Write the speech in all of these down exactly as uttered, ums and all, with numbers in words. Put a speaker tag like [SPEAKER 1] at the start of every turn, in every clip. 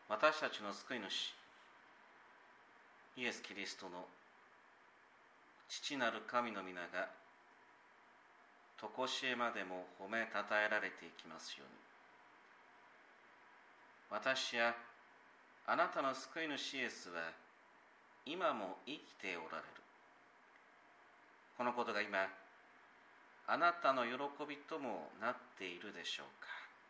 [SPEAKER 1] 私たちの救い主イエス・キリストの父なる神の皆が常しえまでも褒めたたえられていきますように。私やあなたの救い主イエスは今も生きておられる。このことが今あなたの喜びともなっているでしょうか。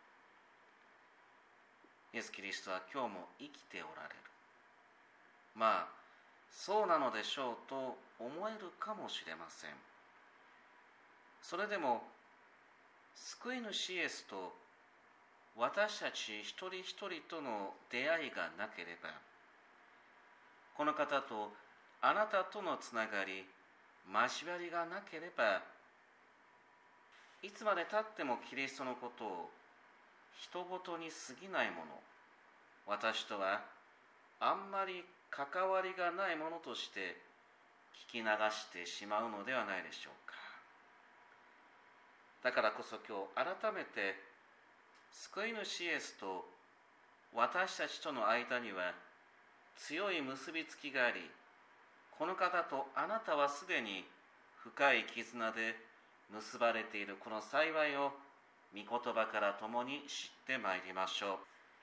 [SPEAKER 1] イエス・キリストは今日も生きておられる。まあそうなのでしょうと思えるかもしれません。それでも救い主イエスと私たち一人一人との出会いがなければ、この方とあなたとのつながり、交わりがなければ、いつまでたってもキリストのことを人ごとに過ぎないもの、私とはあんまり関わりがないものとして聞き流してしまうのではないでしょうか。だからこそ今日改めて救い主イエスと私たちとの間には強い結びつきがあり、この方とあなたはすでに深い絆で結ばれているこの幸いを御言葉から共に知ってまいりましょう。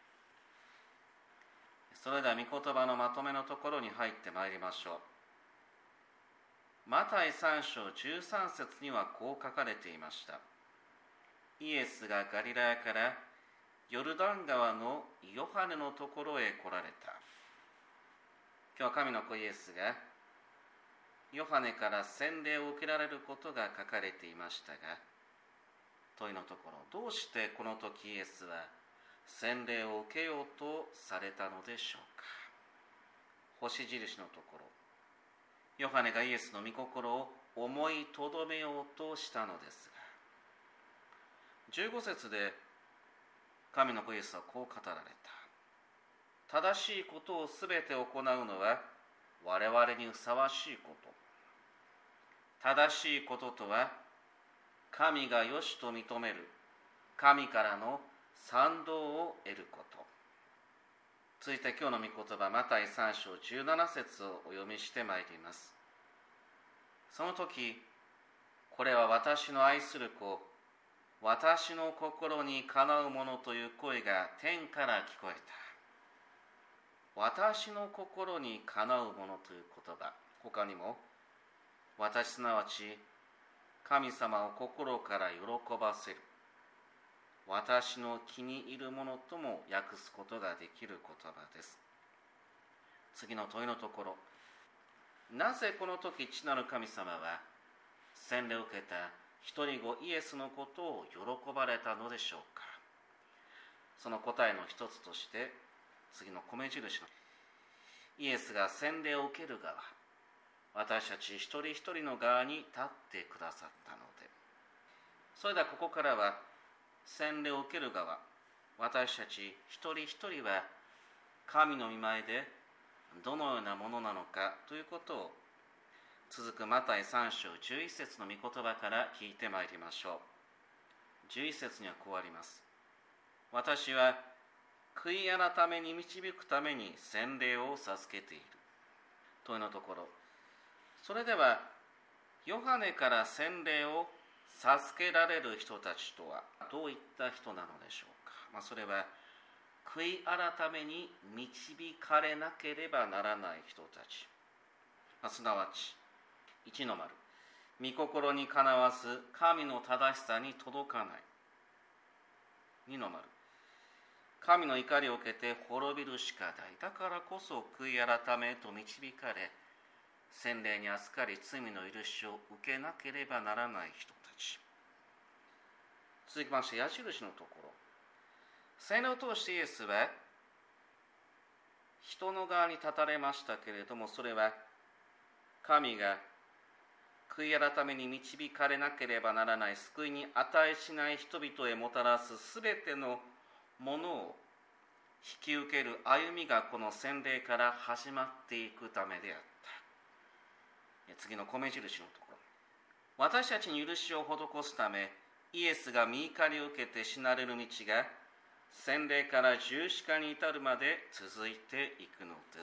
[SPEAKER 1] それでは御言葉のまとめのところに入ってまいりましょう。マタイさん章じゅうさん節にはこう書かれていました。イエスがガリラヤからヨルダン川のヨハネのところへ来られた。今日は神の子イエスがヨハネから洗礼を受けられることが書かれていましたが、問いのところ、どうしてこの時イエスは洗礼を受けようとされたのでしょうか。星印のところ、ヨハネがイエスの御心を思いとどめようとしたのですが、じゅうご節で神の子イエスはこう語られた。正しいことをすべて行うのは我々にふさわしいこと。正しいこととは神が良しと認める神からの賛同を得ること。続いて今日の御言葉、マタイさん章じゅうなな節をお読みしてまいります。その時、これは私の愛する子、私の心にかなうものという声が天から聞こえた。私の心にかなうものという言葉、他にも私すなわち神様を心から喜ばせる、私の気に入るものとも訳すことができる言葉です。次の問いのところ、なぜこの時父なる神様は洗礼を受けた一人子イエスのことを喜ばれたのでしょうか。その答えの一つとして次の米印のイエスが洗礼を受ける側、私たち一人一人の側に立ってくださったので、それではここからは洗礼を受ける側、私たち一人一人は神の御前でどのようなものなのかということを続くマタイさん章じゅういち節の御言葉から聞いてまいりましょう。じゅういち節にはこうあります。私は悔い改めに導くために洗礼を授けている。問いのところ、それではヨハネから洗礼を授けられる人たちとはどういった人なのでしょうか。まあ、それは悔い改めに導かれなければならない人たち、まあ、すなわちいちの丸、御心にかなわず神の正しさに届かない。にの丸、神の怒りを受けて滅びるしかない。だからこそ悔い改めへと導かれ、洗礼に預かり罪の許しを受けなければならない人たち。続きまして矢印のところ、洗礼を通してイエスは人の側に立たれましたけれども、それは神が悔い改めに導かれなければならない、救いに値しない人々へもたらすすべてのものを引き受ける歩みがこの洗礼から始まっていくためであった。次の米印のところ、私たちに許しを施すためイエスが御怒りを受けて死なれる道が洗礼から十字架に至るまで続いていくのです。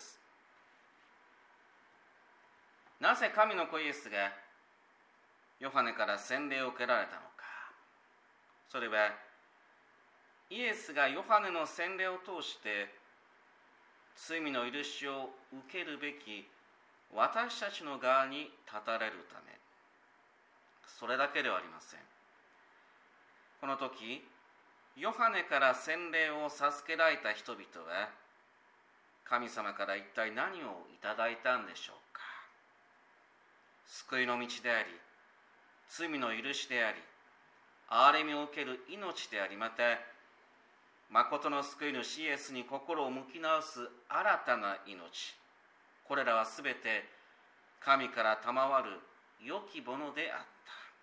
[SPEAKER 1] なぜ神の子イエスがヨハネから洗礼を受けられたのか。それはイエスがヨハネの洗礼を通して罪の許しを受けるべき私たちの側に立たれるため、それだけではありません。この時ヨハネから洗礼を授けられた人々は神様から一体何をいただいたんでしょうか。救いの道であり、罪の許しであり、憐れみを受ける命であり、また誠の救い主イエスに心を向き直す新たな命、これらはすべて神から賜る良きものであった。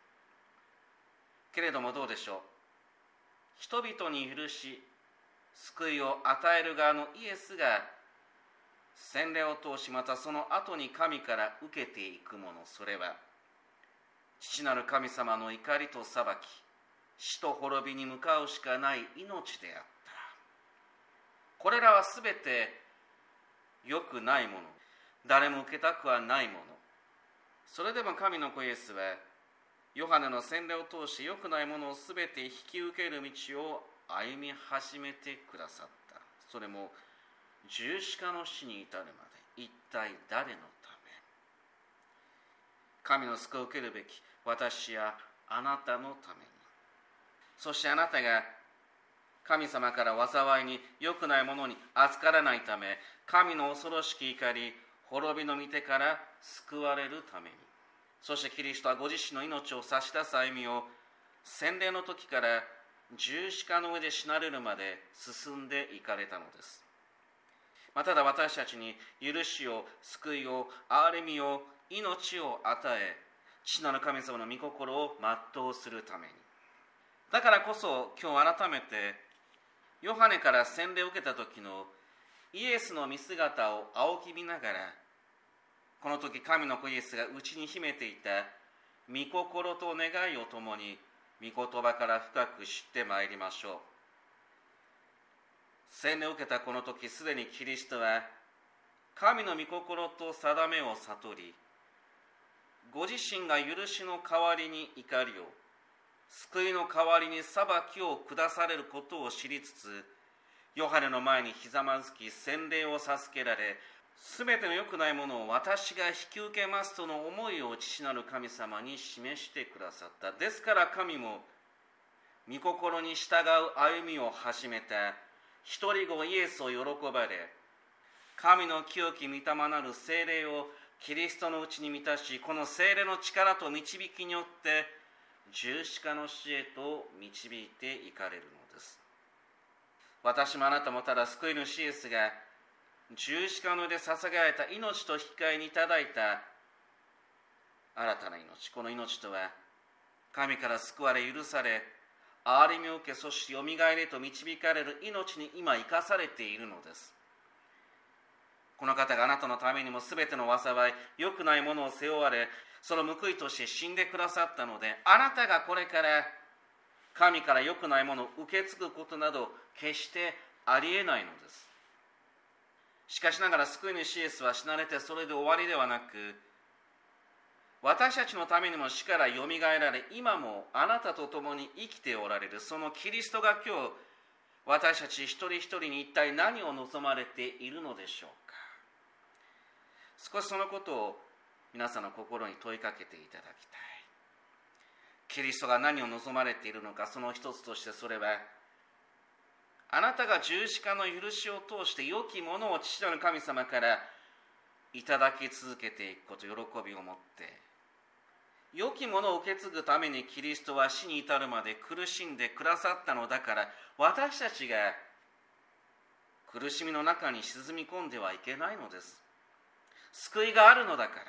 [SPEAKER 1] けれどもどうでしょう。人々に許し救いを与える側のイエスが洗礼を通し、またその後に神から受けていくもの、それは父なる神様の怒りと裁き、死と滅びに向かうしかない命であった。これらはすべて良くないもの、誰も受けたくはないもの。それでも神の子イエスはヨハネの洗礼を通して良くないものをすべて引き受ける道を歩み始めてくださった。それも十字架の死に至るまで。一体誰のため。神の救いを受けるべき私やあなたのために。そしてあなたが神様から災いに良くないものに預からないため、神の恐ろしき怒り、滅びの御手から救われるために。そしてキリストはご自身の命を差し出す歩みを洗礼の時から十字架の上で死なれるまで進んでいかれたのです。まあ、ただ私たちに許しを、救いを、憐れみを、命を与え、父なる神様の御心を全うするために。だからこそ今日改めてヨハネから洗礼を受けた時のイエスの見姿を仰ぎ見ながら、この時神の子イエスが内に秘めていた御心と願いを共に御言葉から深く知ってまいりましょう。洗礼を受けたこの時、すでにキリストは神の御心と定めを悟り、ご自身が許しの代わりに怒りを、救いの代わりに裁きを下されることを知りつつ、ヨハネの前にひざまずき洗礼を授けられ、すべての良くないものを私が引き受けますとの思いを父なる神様に示してくださった。ですから神も御心に従う歩みを始めた一人子イエスを喜ばれ、神の清き御霊なる聖霊をキリストのうちに満たし、この聖霊の力と導きによって十字架の死へと導いていかれるのです。私もあなたもただ救い主イエスが十字架の上で捧げられた命と引き換えにいただいた新たな命、この命とは神から救われ許され、憐れみを受け、そしてよみがえれと導かれる命に今生かされているのです。この方があなたのためにもすべての災い、良くないものを背負われ、その報いとして死んでくださったので、あなたがこれから神から良くないものを受け継ぐことなど決してありえないのです。しかしながら救い主イエスは死なれてそれで終わりではなく、私たちのためにも死からよみがえられ、今もあなたと共に生きておられるそのキリストが今日私たち一人一人に一体何を望まれているのでしょうか。少しそのことを皆さんの心に問いかけていただきたい。キリストが何を望まれているのか、その一つとしてそれは、あなたが十字架の許しを通して良きものを父なる神様からいただき続けていくこと、喜びを持って、良きものを受け継ぐためにキリストは死に至るまで苦しんでくださったのだから、私たちが苦しみの中に沈み込んではいけないのです。救いがあるのだから、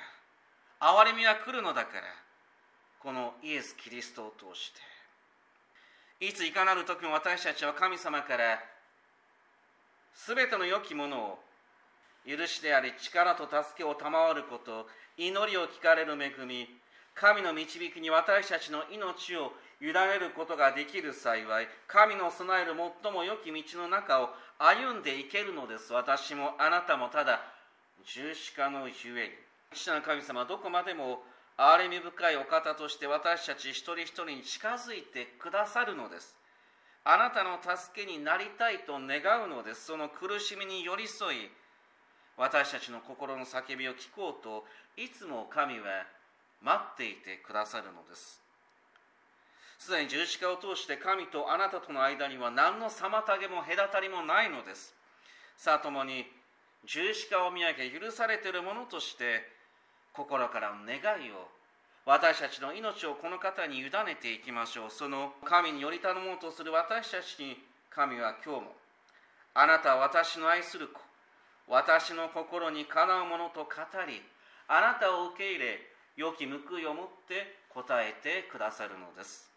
[SPEAKER 1] 憐れみは来るのだから、このイエス・キリストを通して、いついかなる時も私たちは神様からすべての良きものを、許しであり力と助けを賜ること、祈りを聞かれる恵み、 神の導きに私たちの命を委ねることができる幸い、神の備える最も良き道の中を歩んでいけるのです。私もあなたもただ十字架のゆえに。父なる神様はどこまでも憐れみ深いお方として私たち一人一人に近づいてくださるのです。あなたの助けになりたいと願うのです。その苦しみに寄り添い、私たちの心の叫びを聞こうといつも神は待っていてくださるのです。すでに十字架を通して神とあなたとの間には何の妨げも隔たりもないのです。さあ共に十字架を見上げ許されているものとして心からの願いを、私たちの命をこの方に委ねていきましょう。その神により頼もうとする私たちに神は今日も、あなたは私の愛する子、私の心にかなうものと語り、あなたを受け入れ、良き報いをもって答えてくださるのです。